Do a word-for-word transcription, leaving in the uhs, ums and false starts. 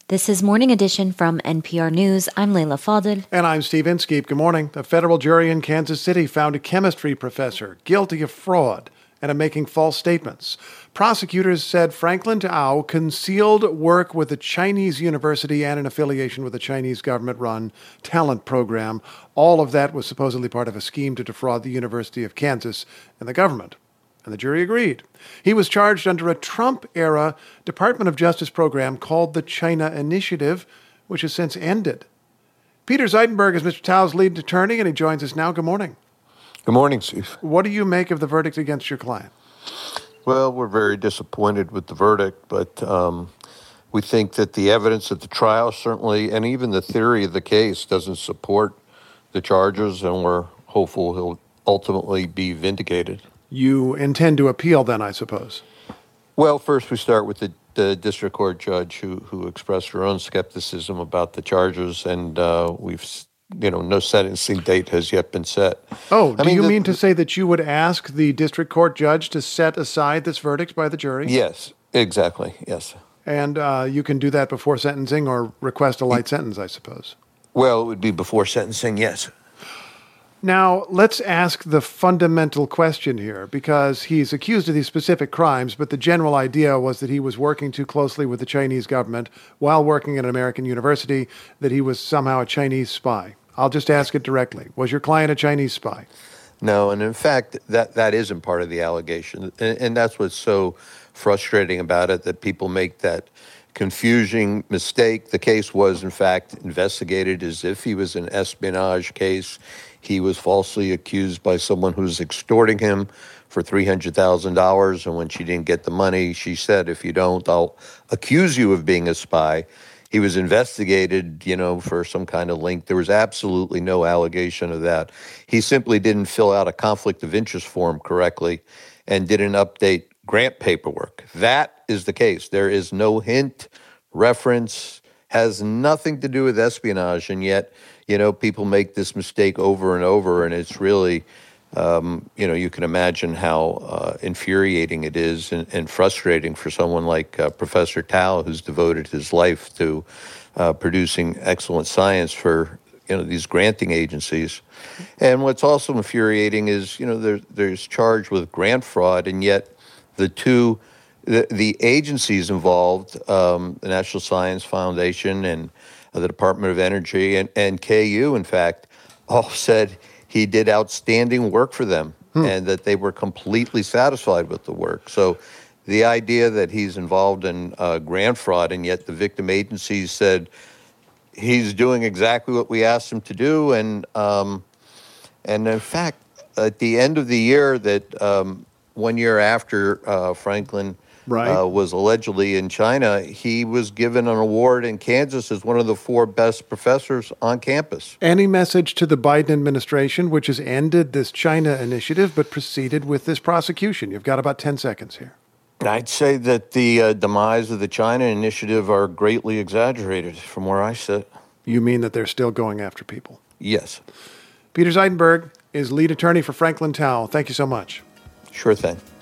This is Morning Edition from N P R News. I'm Leila Fadel. And I'm Steve Inskeep. Good morning. A federal jury in Kansas City found a chemistry professor guilty of fraud and of making false statements. Prosecutors said Franklin Tao concealed work with a Chinese university and an affiliation with a Chinese government-run talent program. All of that was supposedly part of a scheme to defraud the University of Kansas and the government. And the jury agreed. He was charged under a Trump-era Department of Justice program called the China Initiative, which has since ended. Peter Zeidenberg is Mister Tao's lead attorney, and he joins us now. Good morning. Good morning, Steve. What do you make of the verdict against your client? Well, we're very disappointed with the verdict, but um, we think that the evidence at the trial certainly, and even the theory of the case, doesn't support the charges, and we're hopeful he'll ultimately be vindicated. You intend to appeal then, I suppose? Well, first we start with the, the district court judge who, who expressed her own skepticism about the charges, and uh, we've, you know, no sentencing date has yet been set. Oh, do I mean, you the, mean to say that you would ask the district court judge to set aside this verdict by the jury? Yes, exactly, yes. And uh, you can do that before sentencing or request a light sentence, I suppose? Well, it would be before sentencing, yes. Now, let's ask the fundamental question here, because he's accused of these specific crimes, but the general idea was that he was working too closely with the Chinese government while working at an American university, that he was somehow a Chinese spy. I'll just ask it directly. Was your client a Chinese spy? No, and in fact, that, that isn't part of the allegation. And, and that's what's so frustrating about it, that people make that confusing mistake. The case was, in fact, investigated as if he was an espionage case. He was falsely accused by someone who was extorting him for three hundred thousand dollars, and when she didn't get the money, she said, if you don't, I'll accuse you of being a spy. He was investigated, you know, for some kind of link. There was absolutely no allegation of that. He simply didn't fill out a conflict of interest form correctly and didn't update grant paperwork. That is the case. There is no hint, reference, has nothing to do with espionage, and yet, you know, people make this mistake over and over, and it's really, um, you know, you can imagine how uh, infuriating it is and, and frustrating for someone like uh, Professor Tao, who's devoted his life to uh, producing excellent science for, you know, these granting agencies. And what's also infuriating is, you know, there, there's charged with grant fraud, and yet the two, the, the agencies involved, um, the National Science Foundation and the Department of Energy and, and K U, in fact, all said he did outstanding work for them hmm. and that they were completely satisfied with the work. So the idea that he's involved in uh, grant fraud, and yet the victim agencies said he's doing exactly what we asked him to do. And, um, and in fact, at the end of the year that um, one year after uh, Franklin Right. Uh, was allegedly in China, he was given an award in Kansas as one of the four best professors on campus. Any message to the Biden administration, which has ended this China initiative but proceeded with this prosecution? You've got about ten seconds here. I'd say that the uh, demise of the China initiative are greatly exaggerated from where I sit. You mean that they're still going after people? Yes. Peter Zeidenberg is lead attorney for Franklin Tao. Thank you so much. Sure thing.